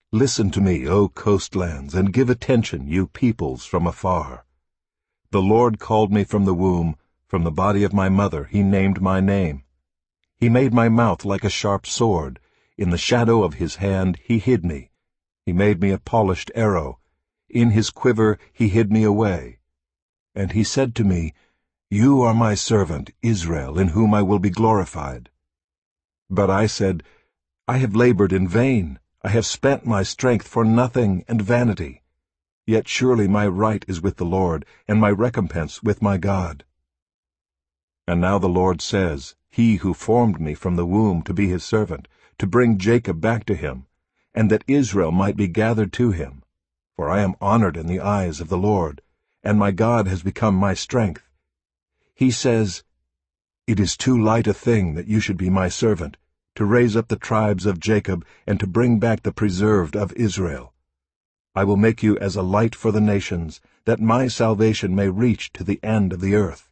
Listen to me, O coastlands, and give attention, you peoples from afar. The Lord called me from the womb, from the body of my mother he named my name. He made my mouth like a sharp sword. In the shadow of his hand he hid me. He made me a polished arrow. In his quiver he hid me away. And he said to me, You are my servant, Israel, in whom I will be glorified. But I said, I have labored in vain. I have spent my strength for nothing and vanity. Yet surely my right is with the Lord, and my recompense with my God. And now the Lord says, He who formed me from the womb to be his servant, to bring Jacob back to him, and that Israel might be gathered to him. For I am honored in the eyes of the Lord, and my God has become my strength. He says, It is too light a thing that you should be my servant, to raise up the tribes of Jacob, and to bring back the preserved of Israel. I will make you as a light for the nations, that my salvation may reach to the end of the earth.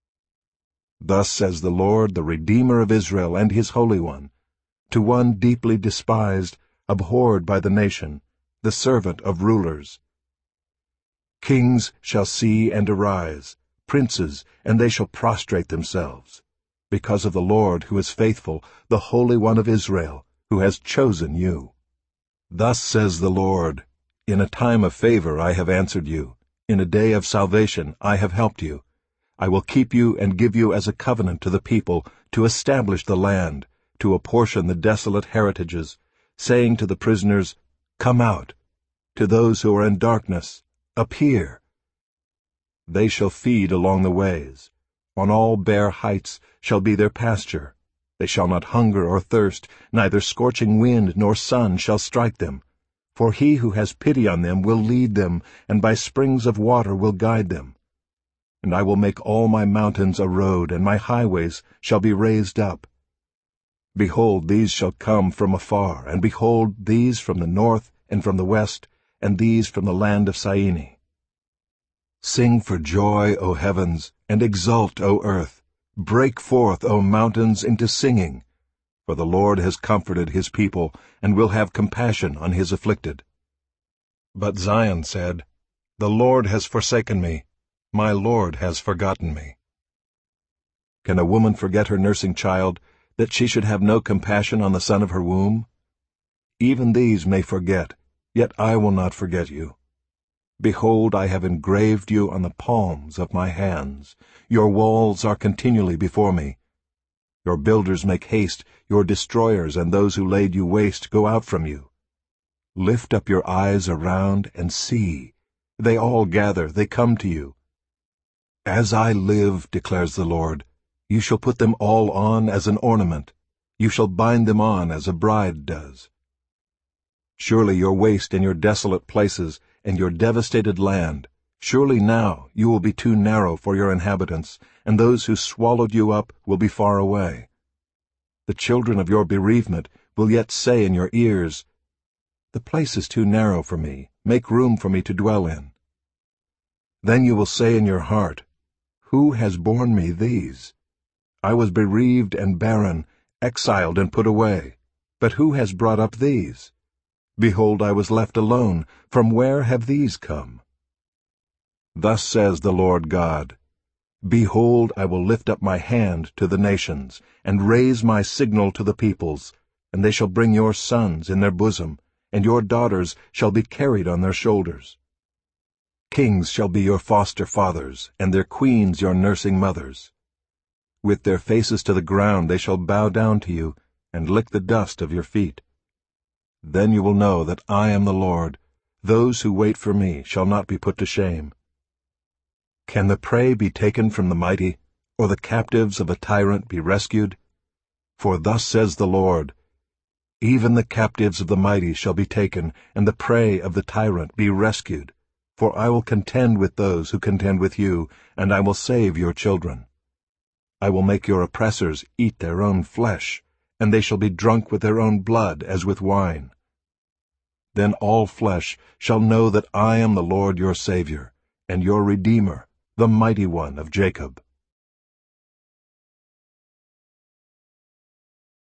Thus says the Lord, the Redeemer of Israel and his Holy One, to one deeply despised, abhorred by the nation, the servant of rulers. Kings shall see and arise, princes, and they shall prostrate themselves, because of the Lord who is faithful, the Holy One of Israel, who has chosen you. Thus says the Lord, In a time of favor I have answered you. In a day of salvation I have helped you. I will keep you and give you as a covenant to the people, to establish the land, to apportion the desolate heritages, saying to the prisoners, Come out. To those who are in darkness, appear. They shall feed along the ways. On all bare heights shall be their pasture. They shall not hunger or thirst, neither scorching wind nor sun shall strike them. For he who has pity on them will lead them, and by springs of water will guide them. And I will make all my mountains a road, and my highways shall be raised up. Behold, these shall come from afar, and behold, these from the north and from the west, and these from the land of Syene. Sing for joy, O heavens, and exult, O earth. Break forth, O mountains, into singing. For the Lord has comforted his people, and will have compassion on his afflicted. But Zion said, The Lord has forsaken me. My Lord has forgotten me. Can a woman forget her nursing child, that she should have no compassion on the son of her womb? Even these may forget, yet I will not forget you. Behold, I have engraved you on the palms of my hands. Your walls are continually before me. Your builders make haste, your destroyers and those who laid you waste go out from you. Lift up your eyes around and see. They all gather, they come to you. As I live, declares the Lord, you shall put them all on as an ornament. You shall bind them on as a bride does. Surely your waste and your desolate places and your devastated land, surely now you will be too narrow for your inhabitants, and those who swallowed you up will be far away. The children of your bereavement will yet say in your ears, The place is too narrow for me, make room for me to dwell in. Then you will say in your heart, Who has borne me these? I was bereaved and barren, exiled and put away. But who has brought up these? Behold, I was left alone. From where have these come? Thus says the Lord God, Behold, I will lift up my hand to the nations, and raise my signal to the peoples, and they shall bring your sons in their bosom, and your daughters shall be carried on their shoulders. Kings shall be your foster fathers, and their queens your nursing mothers. With their faces to the ground they shall bow down to you, and lick the dust of your feet. Then you will know that I am the Lord. Those who wait for me shall not be put to shame. Can the prey be taken from the mighty, or the captives of a tyrant be rescued? For thus says the Lord, Even the captives of the mighty shall be taken, and the prey of the tyrant be rescued. For I will contend with those who contend with you, and I will save your children. I will make your oppressors eat their own flesh, and they shall be drunk with their own blood as with wine. Then all flesh shall know that I am the Lord your Savior, and your Redeemer, the Mighty One of Jacob.